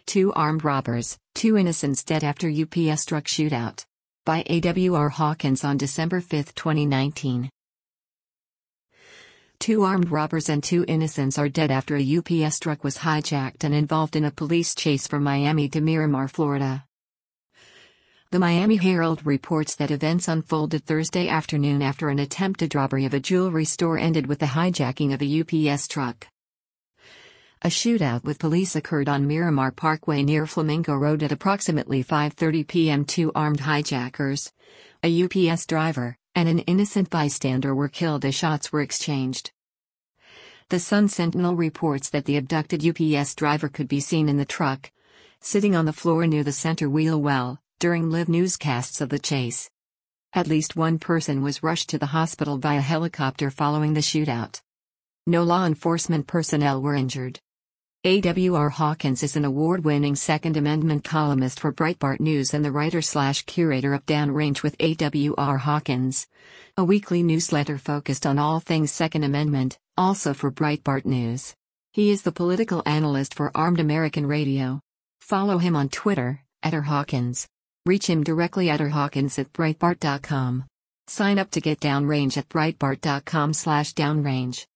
Two armed robbers, two innocents dead after UPS truck shootout. By A.W.R. Hawkins on December 5, 2019. Two armed robbers and two innocents are dead after a UPS truck was hijacked and involved in a police chase from Miami to Miramar, Florida. The Miami Herald reports that events unfolded Thursday afternoon after an attempted robbery of a jewelry store ended with the hijacking of a UPS truck. A shootout with police occurred on Miramar Parkway near Flamingo Road at approximately 5:30 p.m. Two armed hijackers, a UPS driver, and an innocent bystander were killed as shots were exchanged. The Sun-Sentinel reports that the abducted UPS driver could be seen in the truck, sitting on the floor near the center wheel well, during live newscasts of the chase. At least one person was rushed to the hospital via helicopter following the shootout. No law enforcement personnel were injured. A.W.R. Hawkins is an award-winning Second Amendment columnist for Breitbart News and the writer/curator of Downrange with A.W.R. Hawkins, a weekly newsletter focused on all things Second Amendment, also for Breitbart News. He is the political analyst for Armed American Radio. Follow him on Twitter, @RHawkins. Reach him directly at rhawkins@breitbart.com. Sign up to get Downrange at breitbart.com/downrange.